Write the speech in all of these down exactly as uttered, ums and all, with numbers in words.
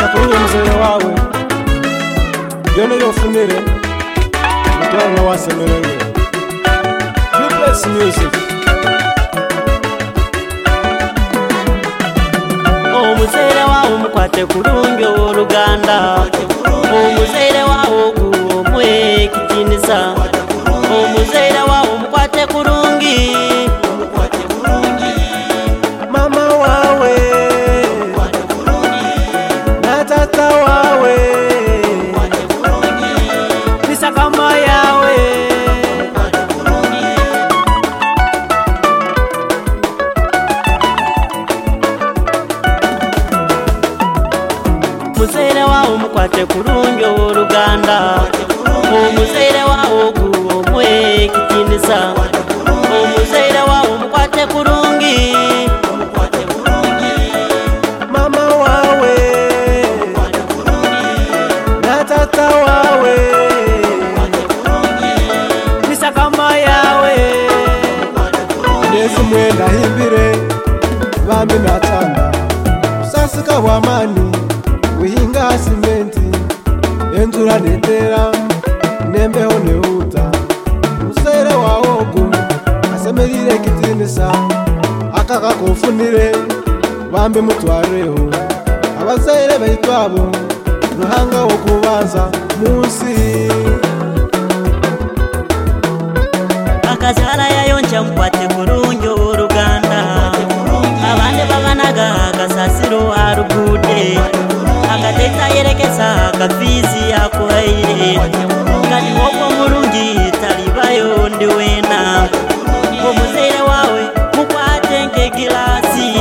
Matakuruye mzee wawe Yone yofunire Mutwara na wasemerewe Triplets Music Omuzere wawo mukwate kurungi oluganda Omuzere wawo guomwe kitinisa Omuzere wawo mukwate kurungi Mama wawe na tata wawe Nisa kama yawe Omuzere wawo mukwate kurungi oluganda Omuzere wawo guomwe kitinisa Omuzere wawo mukwate kurungi Mama wawe na tata wawe Nisa kama yawe Nezi mwenda himbire Bambi na tanda Usasika wamani Wihinga simenti Enzura netera Nembeho nehuta Musere waogu Asemerire kitinisa Akaka kufunire Bambi mutwareho Abazere baitwabo Ruhanga wo kubanza Munsi Akazara yayonja mukwate kurungi oluganda Abande babanaga akasasiro arugude Akateta yerekesa akafizi akuhaire Kati woko murungi talibayo ndi wena Omuzere wawe mukwate nke gilasi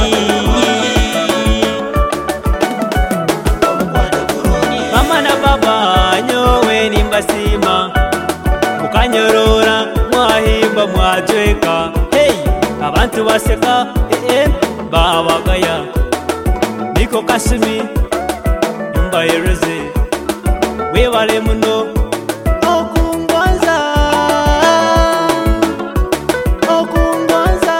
Mama na baba nyowe nimbasima Mukanyorora mwahimba mwajweka Hey, abantu baseka eh, eh, babagaya Niko kasimi mbayereze Webale muno Okungwanza Okungwanza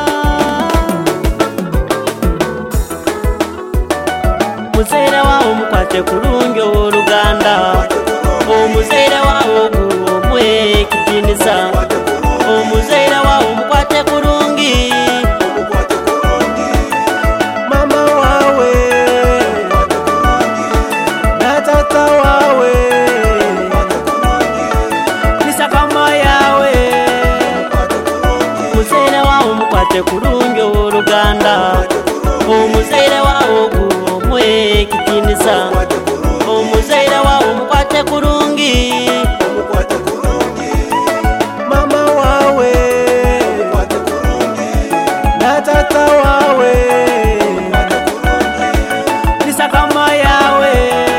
Omuzere wawo mukwate kurungi oluganda Omuzere wawo guomwe kitinisa Omuzere wawo mukwate kurungi Mama wawe na tata wawe Nisa kama yawe Omuzere wawo mukwate kurungi oluganda Omuzere wawo guomwe kitinisa Omuzere wawo mukwate kurungi Mama wawe na tata wawe Nisa kama yawe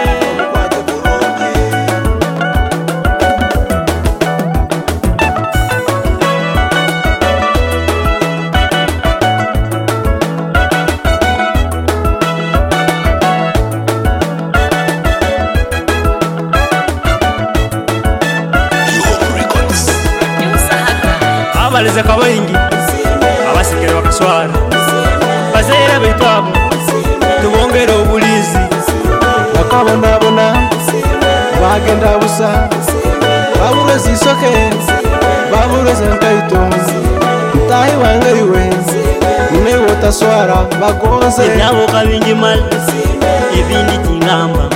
Abaleze kabayingi Abasikere bakaswara Bazera bitwabo Tubongere obulizi Bakabonabona bagenda busa Babureze isoke Babureze nkaito Tahi wangariwe Mune wotaswara bagonze Ebyabo kabingi mal Ebindi tingamba